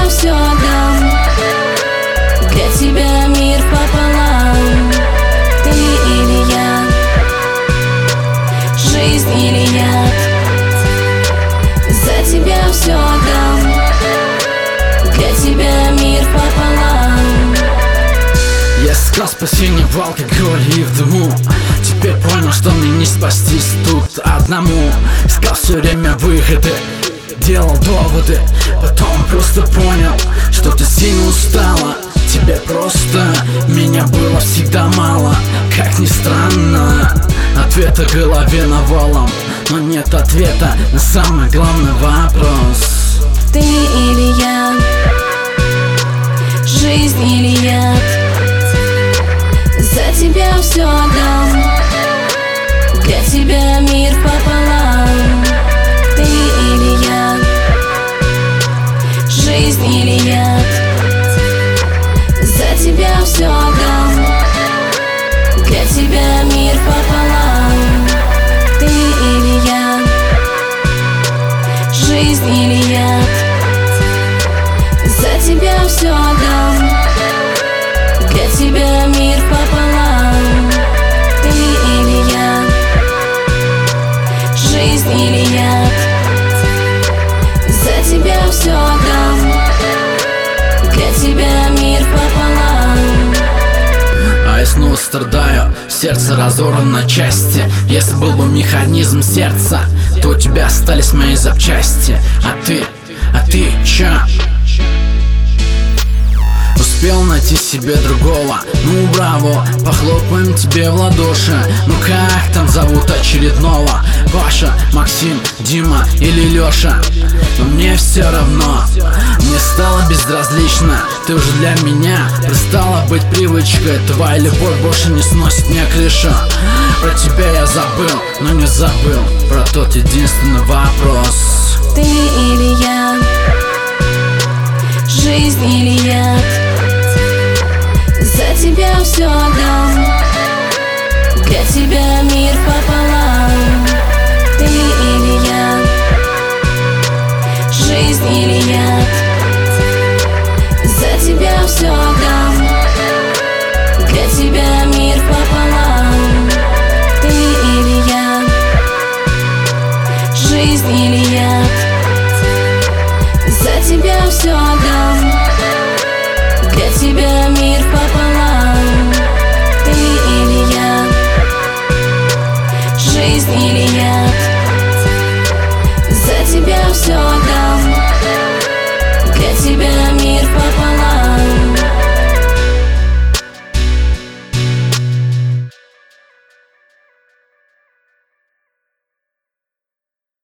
все отдам, для тебя мир пополам. Ты или я, жизнь или яд, за тебя все отдам, для тебя мир пополам. Я искал спасение в алкоголе и в дыму. Теперь понял, что мне не спастись тут одному. Искал все время выходы, делал доводы, потом просто понял, что ты сильно устала. Тебе просто меня было всегда мало. Как ни странно, ответа в голове навалом, но нет ответа на самый главный вопрос. Ты или я, жизнь или яд, за тебя все отдам, для тебя мир пополам. Ты или я, жизнь или яд, за тебя все отдам, для тебя мир пополам. Ты или я, жизнь или яд, за тебя все отдам, для тебя мир пополам. Ты или я, жизнь или яд, за тебя все отдам, для тебя мир пополам. А я снова страдаю, сердце разорвано на части. Если был бы механизм сердца, то у тебя остались мои запчасти. А ты чё? Успел найти себе другого? Ну браво, похлопаем тебе в ладоши. Ну как там зовут очередного? Паша, Максим, Дима или Лёша? Но мне все равно, мне стало безразлично. Ты уже для меня перестала быть привычкой. Твоя любовь больше не сносит мне крышу. Про тебя я забыл, но не забыл про тот единственный вопрос. Ты или я, жизнь или яд, за тебя все отдам, для тебя мир пополам. Ты или я, жизнь или яд, за тебя все отдам, для тебя мир пополам.